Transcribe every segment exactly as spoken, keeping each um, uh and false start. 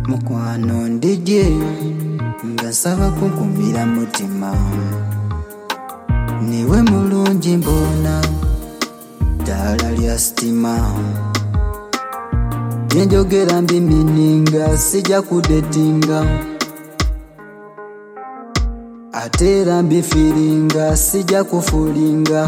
Mukwano ndije nga nsaba kunkumira mutima, niwe mulungi mbona ddala lya sitima. Byenjogera mbimininga sijja kudetinga, ate era mbifiringa sijja kufulinga.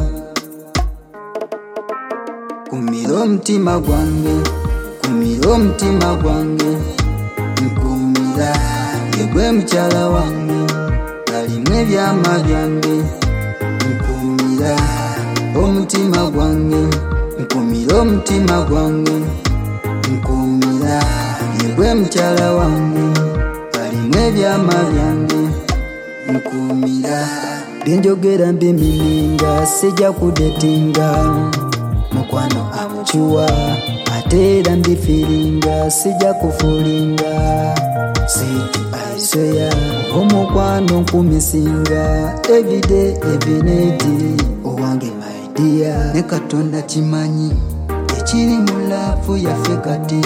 Kumira omutima gwange, kumira omutima gwange, nkumira yegwe mukyala wange alimu ebyama byange. Nkumira omutima gwange, nkumira omutima gwange, nkumira yegwe mukyala wange alimu ebyama byange. Nkumira byenjogera mbimininga sijja kudetinga, mukwano amuchuwa ate era mbifiringa sijja kufulinga. Sweet aisoya omukwano nkumisinga everyday every night, owange my dear. Ne Katonda kimanyi ekiri mu laafu yaffe kati,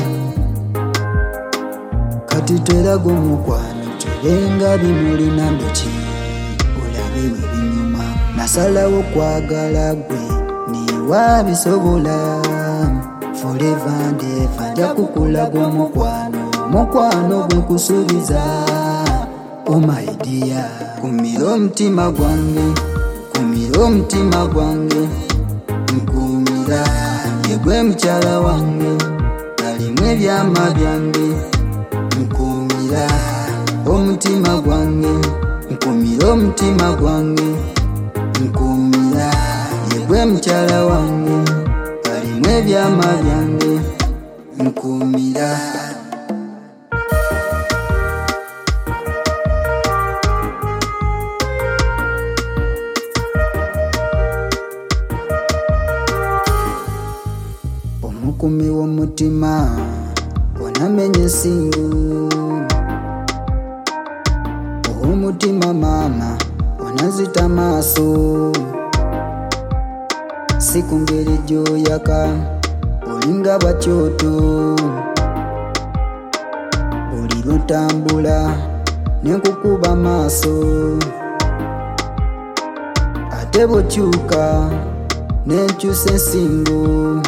kati tweraga omukwano tubenga bimulina ndoki olabe we binyuma. Nasalawo kwagala gwe niwa bisobola, forever and ever nja kukulaga omukwano, mukwano gwe nkusuubiza oh my dear. Kumira omutima gwange, kumira omutima gwange, nkumira yegwe mukyala wange alimu ebyama byange. Nkumira omutima gwange, nkumira omutima gwange, nkumira yegwe mukyala wange alimu ebyama byange. Nkumira omukumi w'omutima onamenye ensingo, ow'omutima maama onazita maaso. Si ku ngeri gy'oyaka olinga bwakyoto, oli lutambula nenkukuba maaso, ate bw'okyuka nenkyusa ensingo.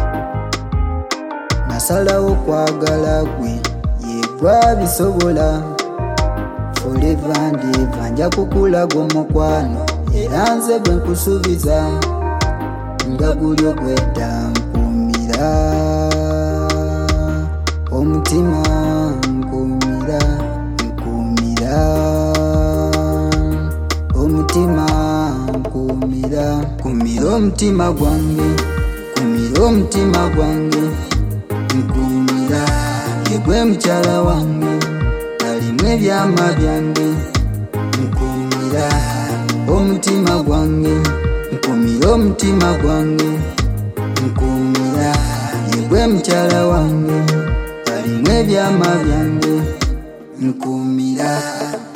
Nasalawo kwagala gwe yegwa bisobola, forever and ever nja kukulaga omukwano era nze gwe nkusuubiza nga guli ogwedda. Nkumira omutima, nkumira, nkumira omutima, nkumira. Kumira omutima gwange, kumira omutima gwange, nkumira yegwe mukyala wange alimu ebyama byange. Nkumira omutima gwange, nkumira omutima gwange, nkumira yegwe mukyala wange alimu ebyama byange. Nkumira.